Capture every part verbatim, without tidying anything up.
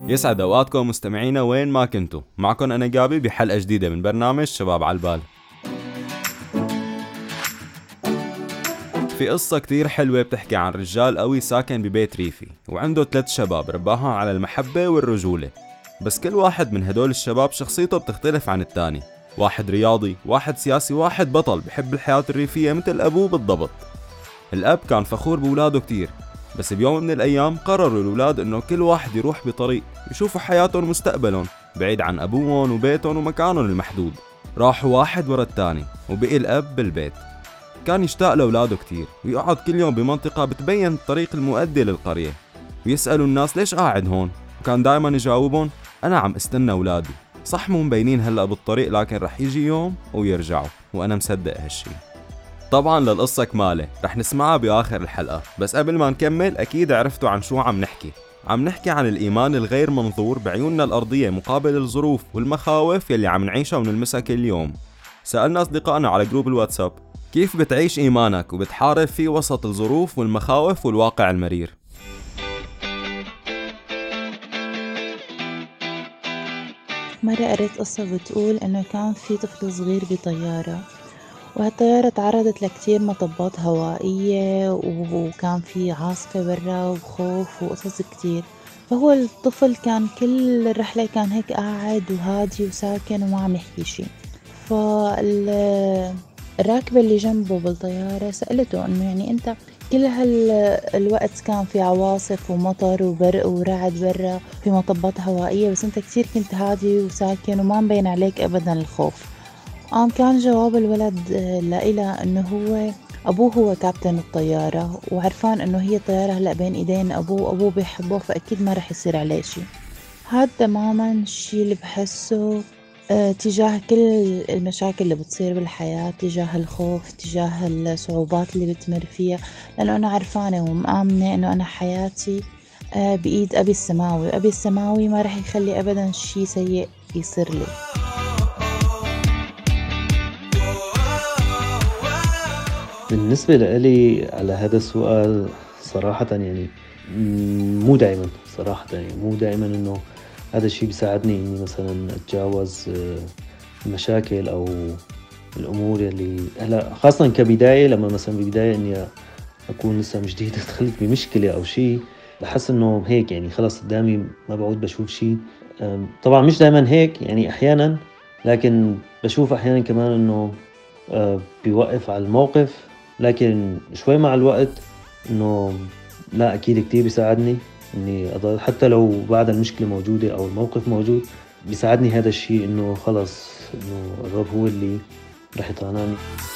يسعد اوقاتكم مستمعينا وين ما كنتوا. معكم انا جابي بحلقة جديدة من برنامج شباب على البال. في قصة كتير حلوة بتحكي عن رجال قوي ساكن ببيت ريفي وعنده ثلاث شباب رباها على المحبة والرجولة. بس كل واحد من هدول الشباب شخصيته بتختلف عن التاني. واحد رياضي، واحد سياسي، واحد بطل بحب الحياة الريفية مثل أبوه بالضبط. الأب كان فخور بولاده كتير، بس بيوم من الأيام قرروا الأولاد إنه كل واحد يروح بطريق يشوفوا حياتهم ومستقبلهم بعيد عن أبوهم وبيتهم ومكانهم المحدود. راحوا واحد ورا التاني وبقي الأب بالبيت. كان يشتاق لأولاده كتير ويقعد كل يوم بمنطقة بتبين الطريق المؤدي للقرية، ويسألوا الناس ليش قاعد هون، وكان دايما يجاوبهم أنا عم استنى أولادي، صح مو مبينين هلأ بالطريق لكن رح يجي يوم ويرجعوا وأنا مصدق هالشي. طبعا للقصة كمالة رح نسمعها بآخر الحلقة، بس قبل ما نكمل أكيد عرفتوا عن شو عم نحكي. عم نحكي عن الإيمان الغير منظور بعيوننا الأرضية مقابل الظروف والمخاوف يلي عم نعيشها ونلمسها كل يوم. سألنا أصدقائنا على جروب الواتساب كيف بتعيش إيمانك وبتحارب فيه وسط الظروف والمخاوف والواقع المرير. مرة قريت قصة بتقول إنه كان في طفل صغير بطيارة، وهالطيارة تعرضت لكتير مطبات هوائية وكان في عاصفة برا وخوف وقصص كتير. فهو الطفل كان كل الرحلة كان هيك قاعد وهادي وساكن وما عم يحكي شي. فالراكبة اللي جنبه بالطيارة سألته إنه يعني أنت كل هالوقت كان في عواصف ومطر وبرق ورعد برا في مطبات هوائية، بس أنت كتير كنت هادي وساكن وما مبين عليك أبدا الخوف. قام كان جواب الولد لإلها إنه هو أبوه هو كابتن الطيارة، وعرفان إنه هي الطيارة هلأ بين إيدين أبوه، أبوه بيحبه فأكيد ما رح يصير عليه شي. هاد تماما الشي اللي بحسه اه تجاه كل المشاكل اللي بتصير بالحياة، تجاه الخوف، تجاه الصعوبات اللي بتمر فيها، لأنه أنا عرفانة ومآمنة إنه أنا حياتي اه بإيد أبي السماوي، أبي السماوي ما رح يخلي أبدا شي سيء يصير لي. بالنسبة لي على هذا السؤال صراحة يعني مو دائما صراحة يعني مو دائما إنه هذا الشيء بيساعدني إني مثلا أتجاوز المشاكل أو الأمور اللي هلا خاصة كبداية، لما مثلا ببداية إني أكون لسه جديد دخلت بمشكلة أو شيء بحس إنه هيك يعني خلاص قدامي ما بعود بشوف شيء. طبعا مش دائما هيك يعني أحيانا، لكن بشوف أحيانا كمان إنه بيوقف على الموقف، لكن شوي مع الوقت إنه لا أكيد كتير بيساعدني إني أضل حتى لو بعد المشكلة موجودة أو الموقف موجود، بيساعدني هذا الشيء إنه خلص إنه الرب هو اللي رح يطعناني.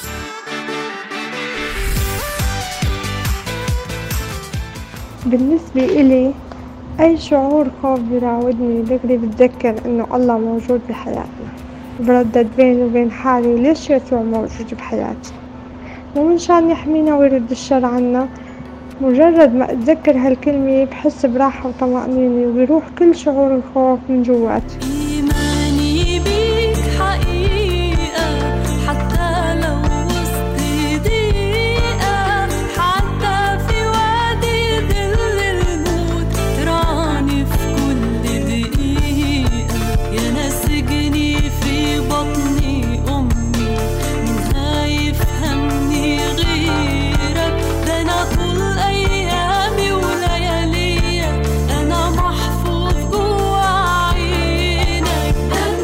بالنسبة إلي أي شعور خوف بيراودني دغري بتذكر إنه الله موجود بحياتنا، بردد بيني وبين حالي ليش يسوع موجود بحياتي، مو منشان يحمينا ويرد الشر عنا. مجرد ما أتذكر هالكلمة بحس براحة وطمأنينة وبيروح كل شعور الخوف من جواتي. إيماني بيك حقيقة حتى لو وسط ضيقة، حتى في وادي ظل الموت تراني في كل دقيقة. يا نسجني في بطني أمي من هاي يفهمني غيرك، ده أنا طول أيامي وليالي أنا محفوظ جوا عينك.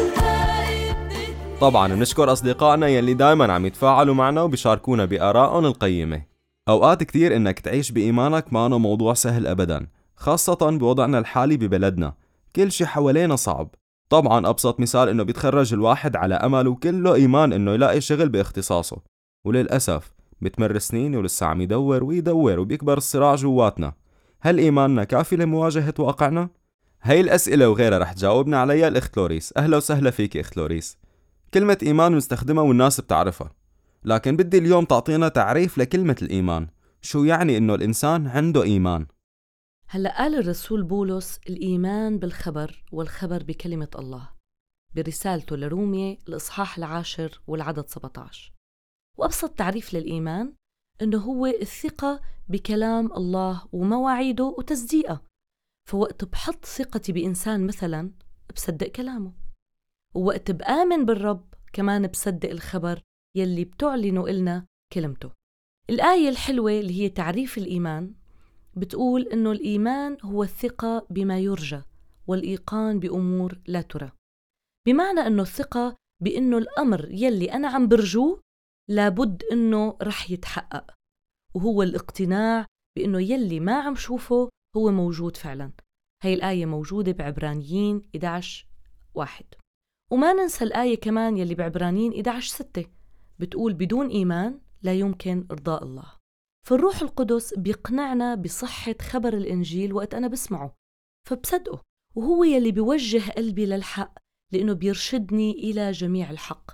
طبعا بنشكر أصدقائنا يلي دايما عم يتفاعلوا معنا وبيشاركونا بآرائهم القيمة. أوقات كتير إنك تعيش بإيمانك ما أنه موضوع سهل أبدا، خاصة بوضعنا الحالي ببلدنا، كل شي حوالينا صعب. طبعا أبسط مثال إنه بيتخرج الواحد على أمل وكله إيمان إنه يلاقي شغل باختصاصه، وللأسف بتمر سنين ولسه عم يدور ويدور وبيكبر الصراع جواتنا. هل إيماننا كافي لمواجهة واقعنا؟ هاي الأسئلة وغيرها رح تجاوبنا عليها الأخت لوريس. أهلا وسهلا فيك أخت لوريس. كلمة إيمان بنستخدمها والناس بتعرفها، لكن بدي اليوم تعطينا تعريف لكلمة الإيمان. شو يعني إنه الإنسان عنده إيمان؟ هلأ قال الرسول بولس الإيمان بالخبر والخبر بكلمة الله برسالته لرومية الإصحاح العاشر والعدد سبعة عشر. وأبسط تعريف للإيمان إنه هو الثقة بكلام الله ومواعيده وتصديقه، فوقت بحط ثقتي بإنسان مثلا بصدق كلامه، ووقت بآمن بالرب كمان بصدق الخبر يلي بتعلنه إلنا كلمته. الآية الحلوة اللي هي تعريف الإيمان بتقول إنه الإيمان هو الثقة بما يرجى والإيقان بأمور لا ترى، بمعنى إنه الثقة بإنه الأمر يلي أنا عم برجوه لابد إنه رح يتحقق، وهو الاقتناع بإنه يلي ما عم شوفه هو موجود فعلا. هاي الآية موجودة بعبرانيين إحدى عشر واحد. وما ننسى الآية كمان يلي بعبرانيين إحدى عشر ستة بتقول بدون إيمان لا يمكن إرضاء الله. فالروح القدس بيقنعنا بصحة خبر الإنجيل وقت أنا بسمعه فبصدقه، وهو يلي بيوجه قلبي للحق لأنه بيرشدني إلى جميع الحق.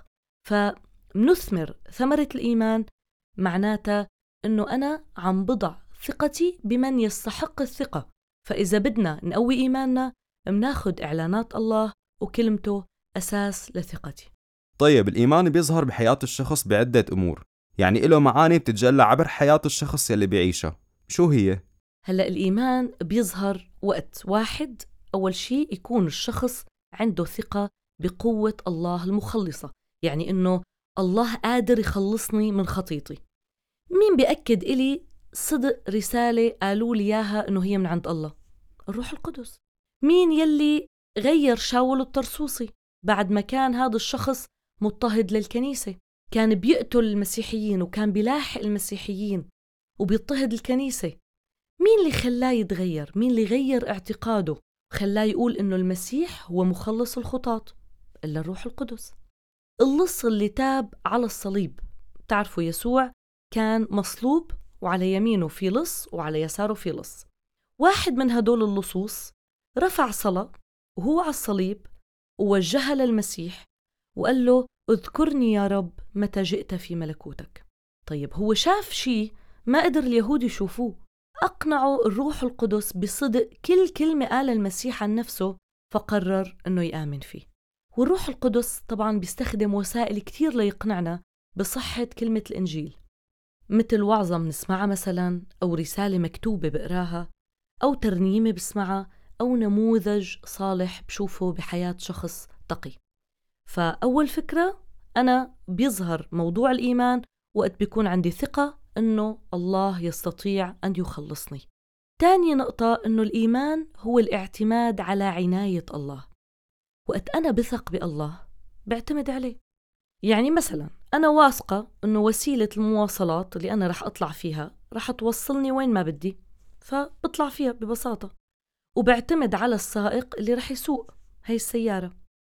فمنثمر ثمرة الإيمان معناتها أنه أنا عم بضع ثقتي بمن يستحق الثقة. فإذا بدنا نقوي إيماننا مناخد إعلانات الله وكلمته أساس لثقتي. طيب الإيمان بيظهر بحياة الشخص بعدة أمور، يعني إله معاني بتتجلى عبر حياة الشخص يلي بيعيشها. شو هي؟ هلأ الإيمان بيظهر وقت واحد، أول شيء يكون الشخص عنده ثقة بقوة الله المخلصة، يعني إنه الله قادر يخلصني من خطيتي. مين بيأكد إلي صدق رسالة قالوا لي إياها إنه هي من عند الله؟ الروح القدس. مين يلي غير شاول الطرسوسي بعد ما كان هذا الشخص مضطهد للكنيسة، كان بيقتل المسيحيين وكان بيلاحق المسيحيين وبيضطهد الكنيسة؟ مين اللي خلاه يتغير؟ مين اللي غير اعتقاده خلاه يقول إنه المسيح هو مخلص الخطاة؟ إلا الروح القدس. اللص اللي تاب على الصليب، تعرفوا يسوع كان مصلوب وعلى يمينه في لص وعلى يساره في لص. واحد من هدول اللصوص رفع صلاة وهو على الصليب ووجهها للمسيح وقال له اذكرني يا رب متى جئت في ملكوتك. طيب هو شاف شيء ما قدر اليهود يشوفوه، أقنعوا الروح القدس بصدق كل كلمة قال المسيح عن نفسه فقرر أنه يآمن فيه. والروح القدس طبعاً بيستخدم وسائل كتير ليقنعنا بصحة كلمة الإنجيل، مثل وعظة بنسمعها مثلاً، أو رسالة مكتوبة بقراها، أو ترنيمة بسمعها، أو نموذج صالح بشوفه بحياة شخص تقي. فأول فكرة أنا بيظهر موضوع الإيمان وقت بيكون عندي ثقة أنه الله يستطيع أن يخلصني. تاني نقطة أنه الإيمان هو الاعتماد على عناية الله. وقت أنا بثق بالله بعتمد عليه. يعني مثلا أنا واثقة أنه وسيلة المواصلات اللي أنا رح أطلع فيها رح توصلني وين ما بدي، فبطلع فيها ببساطة وبعتمد على السائق اللي رح يسوق هاي السيارة.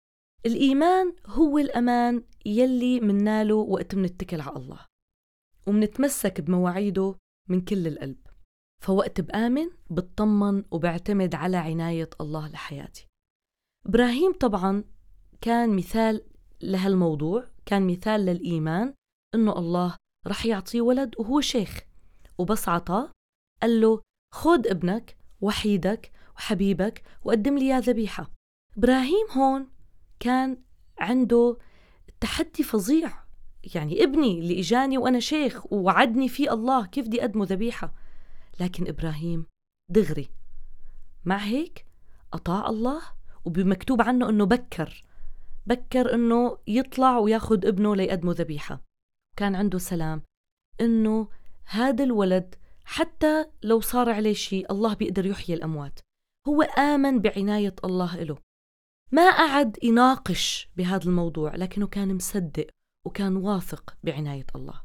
الإيمان هو الأمان يلي مناله وقت منتكل على الله ومنتمسك بمواعيده من كل القلب. فوقت بآمن بتطمن وبعتمد على عناية الله لحياتي. إبراهيم طبعاً كان مثال لهالموضوع، كان مثال للإيمان إنه الله رح يعطيه ولد وهو شيخ، وبس عطاه قال له خد ابنك وحيدك وحبيبك وقدم لي يا ذبيحة. إبراهيم هون كان عنده تحدي فظيع، يعني ابني اللي إجاني وأنا شيخ ووعدني فيه الله كيف بدي أقدمه ذبيحة؟ لكن إبراهيم دغري مع هيك أطاع الله، وبمكتوب عنه أنه بكر بكر أنه يطلع وياخد ابنه ليقدمه ذبيحة. كان عنده سلام أنه هذا الولد حتى لو صار عليه شيء الله بيقدر يحيي الأموات. هو آمن بعناية الله له، ما قعد يناقش بهذا الموضوع، لكنه كان مصدق وكان واثق بعناية الله.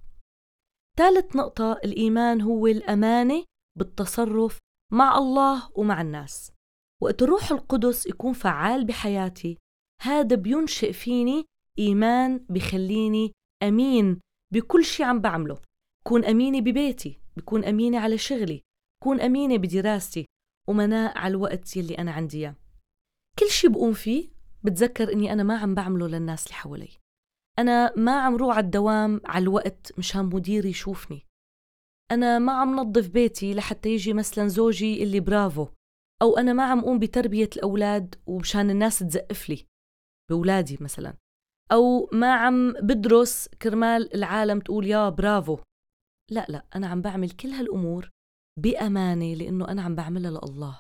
ثالث نقطة، الإيمان هو الأمانة بالتصرف مع الله ومع الناس. وقت الروح القدس يكون فعال بحياتي هذا بينشئ فيني إيمان بيخليني أمين بكل شيء عم بعمله. بكون أمينة ببيتي، بكون أمينة على شغلي، بكون أمينة بدراستي، ومناء على الوقت يلي أنا عندي إياه. كل شيء بقوم فيه بتذكر إني أنا ما عم بعمله للناس اللي حوالي. أنا ما عم روح على الدوام على الوقت مشان مديري يشوفني. أنا ما عم نظف بيتي لحتى يجي مثلا زوجي اللي برافو، أو أنا ما عم قوم بتربية الأولاد ومشان الناس تزقف لي بأولادي مثلا، أو ما عم بدرس كرمال العالم تقول يا برافو. لا لا، أنا عم بعمل كل هالأمور بأمانة لأنه أنا عم بعملها لله.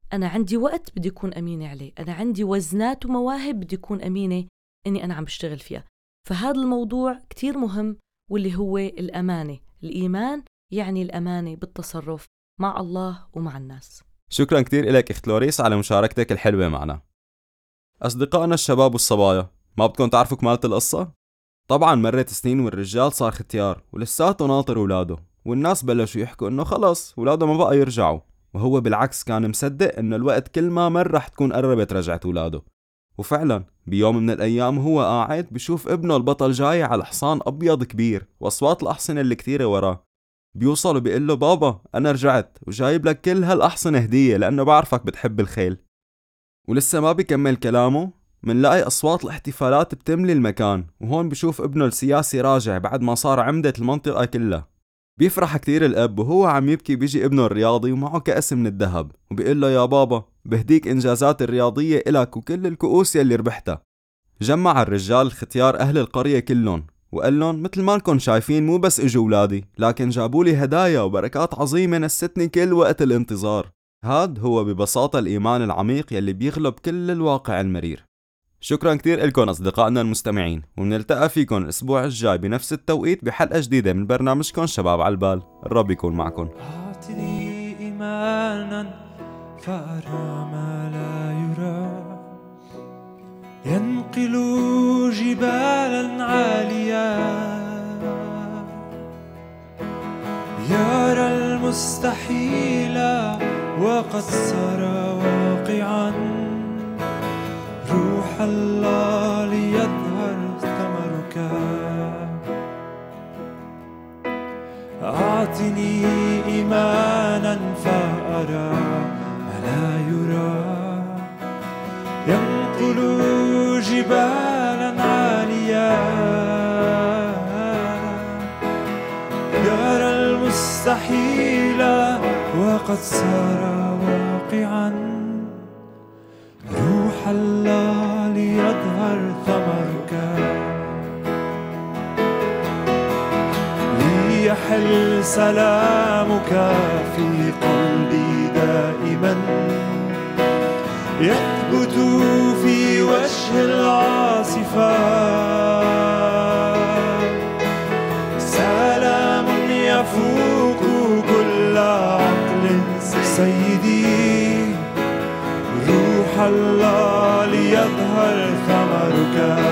أنا عندي وقت بدي أكون أمينة عليه، أنا عندي وزنات ومواهب بدي أكون أمينة إني أنا عم بشتغل فيها. فهذا الموضوع كتير مهم، واللي هو الأمانة. الإيمان يعني الأمانة بالتصرف مع الله ومع الناس. شكرا كتير إلك أخت لوريس على مشاركتك الحلوة معنا. أصدقائنا الشباب والصبايا، ما بدكم تعرفوا كمالة القصة؟ طبعا مرت سنين والرجال صار ختيار ولساته ناطر ولاده، والناس بلشوا يحكوا إنه خلص ولاده ما بقى يرجعوا، وهو بالعكس كان مصدق إنه الوقت كل ما مر رح تكون قربت رجعت ولاده. وفعلا بيوم من الأيام هو قاعد بشوف ابنه البطل جاي على حصان أبيض كبير وأصوات الأحصنة اللي كتيرة وراه. بيوصل وبيقول له بابا أنا رجعت وجايب لك كل هالأحصنة هدية لأنه بعرفك بتحب الخيل. ولسه ما بيكمل كلامه منلاقي أصوات الاحتفالات بتملي المكان، وهون بشوف ابنه السياسي راجع بعد ما صار عمدة المنطقة كلها. بيفرح كتير الأب وهو عم يبكي. بيجي ابنه الرياضي ومعه كأس من الذهب وبيقول له يا بابا بهديك إنجازات الرياضية إلك وكل الكؤوس يلي ربحتها. جمع الرجال الختيار أهل القرية كلهم وقال لهم مثل ما انكم شايفين مو بس اجوا ولادي، لكن جابولي هدايا وبركات عظيمة نستني كل وقت الانتظار. هاد هو ببساطة الإيمان العميق يلي بيغلب كل الواقع المرير. شكرا كتير لكم أصدقائنا المستمعين، ونلتقى فيكم الأسبوع الجاي بنفس التوقيت بحلقة جديدة من برنامجكم شباب على البال. الرب يكون معكم. أعطني إيمانا فأرى ما لا يرى، ينقل جبالا عالية، يرى المستحيل وقد صار واقعا، روح الله ليظهر ثمرك. أعطني إيمانا فأرى ما لا يرى، ينقل جبالا عالية، يرى المستحيل وقد صار واقعا، روح الله ليظهر ثمرك. ليحل سلامك في قلبي دائما، يثبت في وجه العاصفة، سلام يفوق كل عقل سيدي، روح الله ليظهر ثمرك.